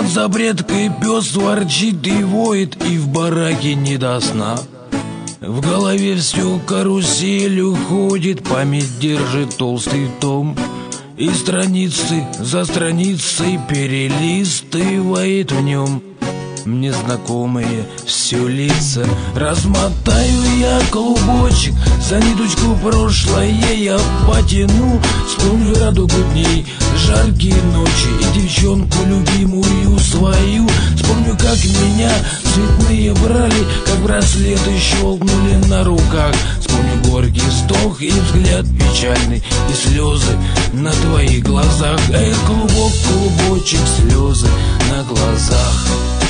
Над запреткой пес ворчит и воет, и в бараке не до сна. В голове все каруселью ходит, память держит толстый том, и страницы за страницей перелистывает в нем мне знакомые все лица. Размотаю я клубочек, за ниточку прошлое я потяну. Вспомню радугу дней, жаркие ночи и девчонку любимую свою. Вспомню, как меня цветные брали, как браслеты щелкнули на руках. Вспомню горький вздох и взгляд печальный, и слезы на твоих глазах. Эх, клубок, клубочек, слезы на глазах.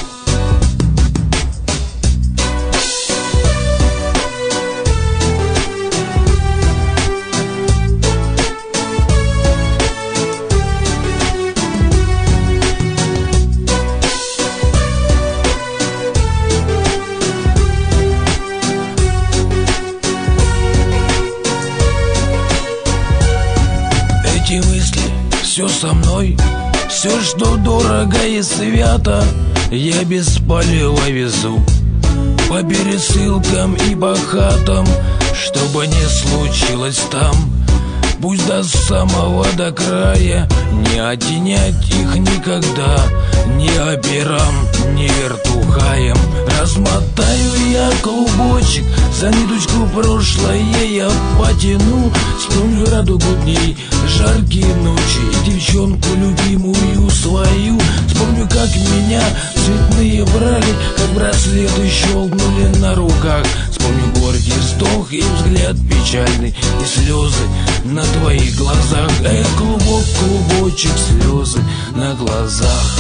Мысли, все со мной, все, что дорого и свято, я без палева везу по пересылкам и по хатам, чтобы не случилось там. Пусть до самого до края, не отнять их никогда, ни операм, ни вертухаем. Размотаю я клубочек, за ниточку прошлое я потяну. Вспомню радугу дней, жаркие ночи и девчонку любимую свою. Вспомню, как меня цветные брали, как браслеты щелкнули на руках. Вспомню горький вздох и взгляд печальный, и слезы на твоих глазах. Эх, клубок, клубочек, слезы на глазах.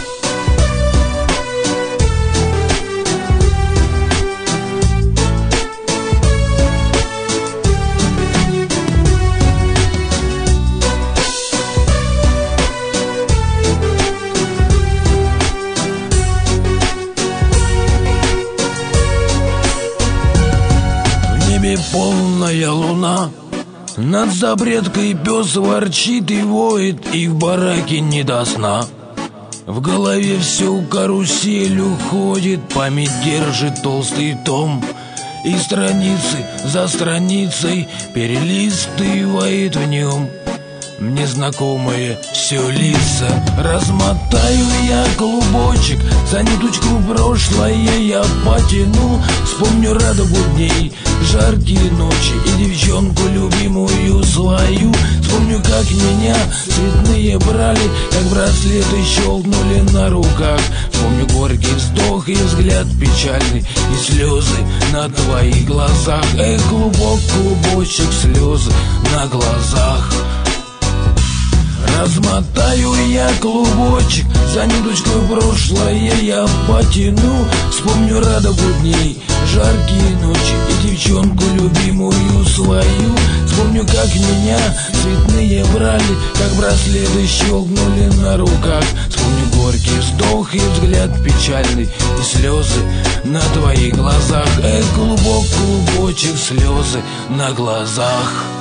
Полная луна, над запреткой пес ворчит и воет, и в бараке не до сна. В голове все каруселью ходит, память держит толстый том, и страницы за страницей перелистывает в нем мне знакомые все лица. Размотаю я клубочек, за ниточку прошлое я потяну. Вспомню радугу дней, жаркие ночи и девчонку любимую свою. Вспомню, как меня цветные брали, как браслеты щелкнули на руках. Вспомню горький вздох и взгляд печальный, и слезы на твоих глазах. Эх, клубок, клубочек, слезы на глазах. Размотаю я клубочек, за ниточку прошлое я потяну. Вспомню радугу дней, жаркие ночи и девчонку любимую свою. Вспомню, как меня цветные брали, как браслеты щелкнули на руках. Вспомню горький вздох и взгляд печальный, и слезы на твоих глазах. Эх, клубок, клубочек, слезы на глазах.